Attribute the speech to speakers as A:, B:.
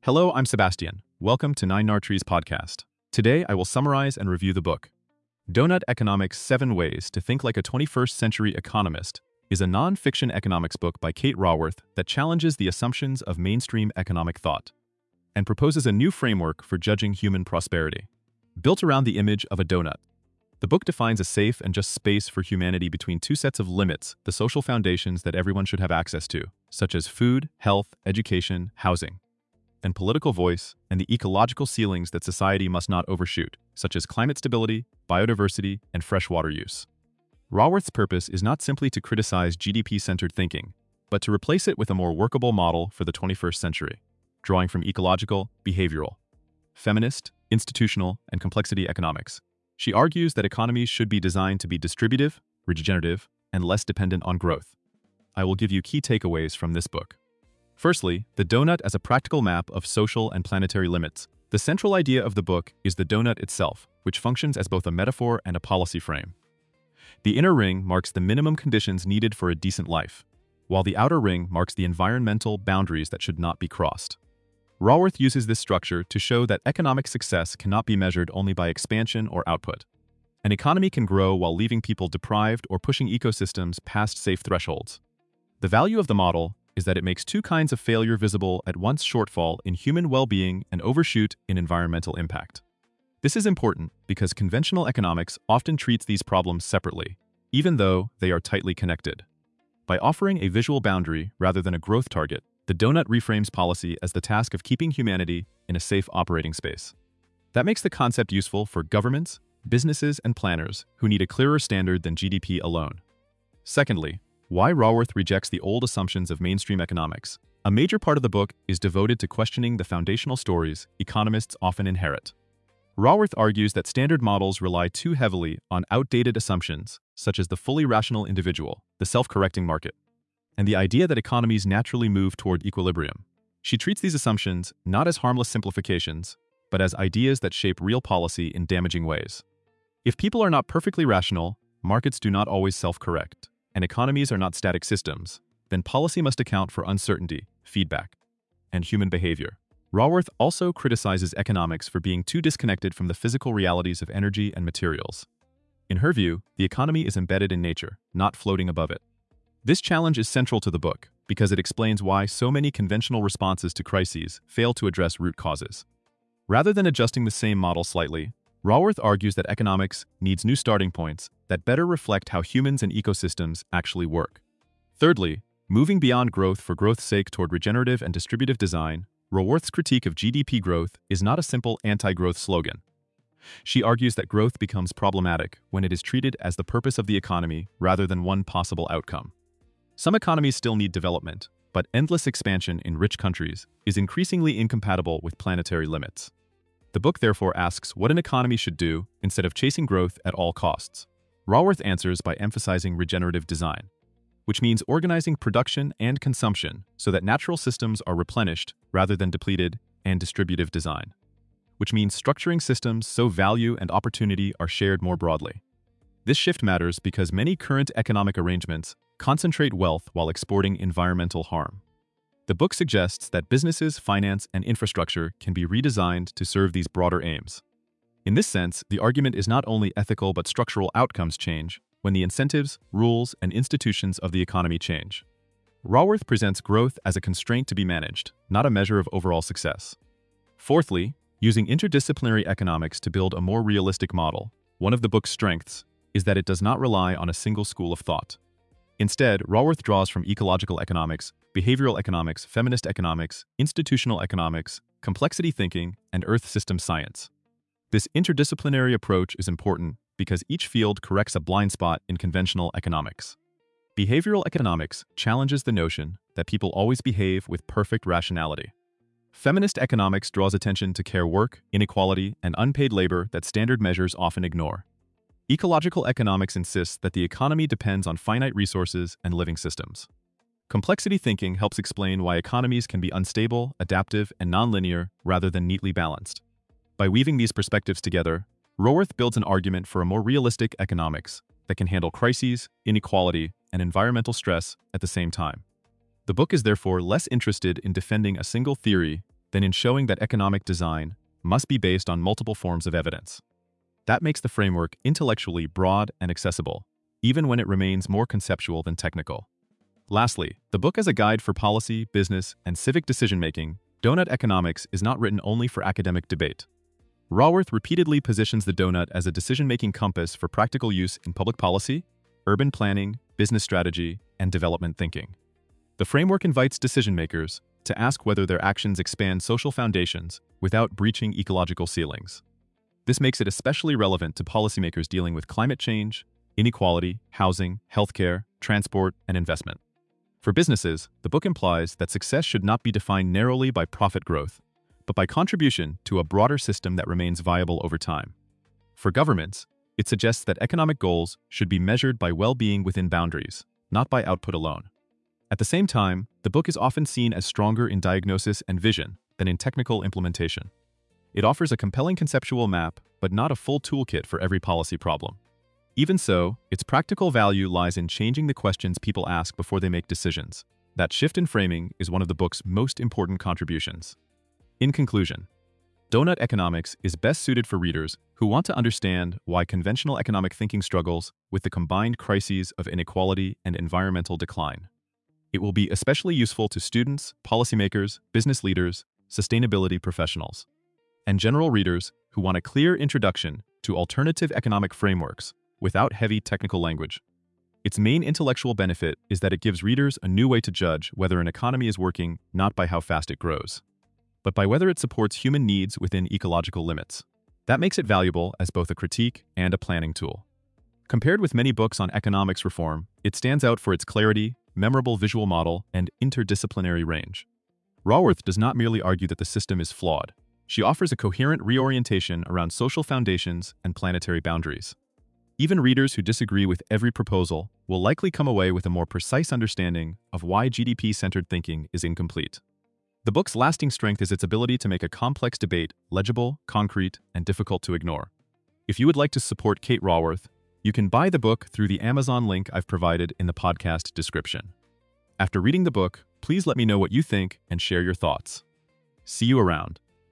A: Hello, I'm Sebastian. Welcome to Nine Trees podcast. Today, I will summarize and review the book. Donut Economics: 7 Ways to Think Like a 21st Century Economist is a non-fiction economics book by Kate Raworth that challenges the assumptions of mainstream economic thought and proposes a new framework for judging human prosperity. Built around the image of a donut, the book defines a safe and just space for humanity between two sets of limits, the social foundations that everyone should have access to, such as food, health, education, housing, and political voice, and the ecological ceilings that society must not overshoot, such as climate stability, biodiversity, and freshwater use. Raworth's purpose is not simply to criticize GDP-centered thinking, but to replace it with a more workable model for the 21st century, drawing from ecological, behavioral, feminist, institutional, and complexity economics. She argues that economies should be designed to be distributive, regenerative, and less dependent on growth. I will give you key takeaways from this book. Firstly, the donut as a practical map of social and planetary limits. The central idea of the book is the donut itself, which functions as both a metaphor and a policy frame. The inner ring marks the minimum conditions needed for a decent life, while the outer ring marks the environmental boundaries that should not be crossed. Raworth uses this structure to show that economic success cannot be measured only by expansion or output. An economy can grow while leaving people deprived or pushing ecosystems past safe thresholds. The value of the model is that it makes two kinds of failure visible at once: shortfall in human well-being and overshoot in environmental impact. This is important because conventional economics often treats these problems separately, even though they are tightly connected. By offering a visual boundary rather than a growth target, the donut reframes policy as the task of keeping humanity in a safe operating space. That makes the concept useful for governments, businesses, and planners who need a clearer standard than GDP alone. Secondly, why Raworth rejects the old assumptions of mainstream economics. A major part of the book is devoted to questioning the foundational stories economists often inherit. Raworth argues that standard models rely too heavily on outdated assumptions, such as the fully rational individual, the self-correcting market, and the idea that economies naturally move toward equilibrium. She treats these assumptions not as harmless simplifications, but as ideas that shape real policy in damaging ways. If people are not perfectly rational, markets do not always self-correct, and economies are not static systems, then policy must account for uncertainty, feedback, and human behavior. Raworth also criticizes economics for being too disconnected from the physical realities of energy and materials. In her view, the economy is embedded in nature, not floating above it. This challenge is central to the book because it explains why so many conventional responses to crises fail to address root causes. Rather than adjusting the same model slightly, Raworth argues that economics needs new starting points that better reflect how humans and ecosystems actually work. Thirdly, moving beyond growth for growth's sake toward regenerative and distributive design, Raworth's critique of GDP growth is not a simple anti-growth slogan. She argues that growth becomes problematic when it is treated as the purpose of the economy rather than one possible outcome. Some economies still need development, but endless expansion in rich countries is increasingly incompatible with planetary limits. The book therefore asks what an economy should do instead of chasing growth at all costs. Raworth answers by emphasizing regenerative design, which means organizing production and consumption so that natural systems are replenished rather than depleted, and distributive design, which means structuring systems so value and opportunity are shared more broadly. This shift matters because many current economic arrangements concentrate wealth while exporting environmental harm. The book suggests that businesses, finance, and infrastructure can be redesigned to serve these broader aims. In this sense, the argument is not only ethical but structural outcomes change when the incentives, rules, and institutions of the economy change. Raworth presents growth as a constraint to be managed, not a measure of overall success. Fourthly, using interdisciplinary economics to build a more realistic model, one of the book's strengths is that it does not rely on a single school of thought. Instead, Raworth draws from ecological economics, behavioral economics, feminist economics, institutional economics, complexity thinking, and earth system science. This interdisciplinary approach is important because each field corrects a blind spot in conventional economics. Behavioral economics challenges the notion that people always behave with perfect rationality. Feminist economics draws attention to care work, inequality, and unpaid labor that standard measures often ignore. Ecological economics insists that the economy depends on finite resources and living systems. Complexity thinking helps explain why economies can be unstable, adaptive, and nonlinear rather than neatly balanced. By weaving these perspectives together, Raworth builds an argument for a more realistic economics that can handle crises, inequality, and environmental stress at the same time. The book is therefore less interested in defending a single theory than in showing that economic design must be based on multiple forms of evidence. That makes the framework intellectually broad and accessible, even when it remains more conceptual than technical. Lastly, the book as a guide for policy, business, and civic decision-making, Donut Economics is not written only for academic debate. Raworth repeatedly positions the donut as a decision-making compass for practical use in public policy, urban planning, business strategy, and development thinking. The framework invites decision-makers to ask whether their actions expand social foundations without breaching ecological ceilings. This makes it especially relevant to policymakers dealing with climate change, inequality, housing, healthcare, transport, and investment. For businesses, the book implies that success should not be defined narrowly by profit growth, but by contribution to a broader system that remains viable over time. For governments, it suggests that economic goals should be measured by well-being within boundaries, not by output alone. At the same time, the book is often seen as stronger in diagnosis and vision than in technical implementation. It offers a compelling conceptual map, but not a full toolkit for every policy problem. Even so, its practical value lies in changing the questions people ask before they make decisions. That shift in framing is one of the book's most important contributions. In conclusion, Donut Economics is best suited for readers who want to understand why conventional economic thinking struggles with the combined crises of inequality and environmental decline. It will be especially useful to students, policymakers, business leaders, sustainability professionals, and general readers who want a clear introduction to alternative economic frameworks without heavy technical language. Its main intellectual benefit is that it gives readers a new way to judge whether an economy is working not by how fast it grows, but by whether it supports human needs within ecological limits. That makes it valuable as both a critique and a planning tool. Compared with many books on economics reform, it stands out for its clarity, memorable visual model, and interdisciplinary range. Raworth does not merely argue that the system is flawed. She offers a coherent reorientation around social foundations and planetary boundaries. Even readers who disagree with every proposal will likely come away with a more precise understanding of why GDP-centered thinking is incomplete. The book's lasting strength is its ability to make a complex debate legible, concrete, and difficult to ignore. If you would like to support Kate Raworth, you can buy the book through the Amazon link I've provided in the podcast description. After reading the book, please let me know what you think and share your thoughts. See you around.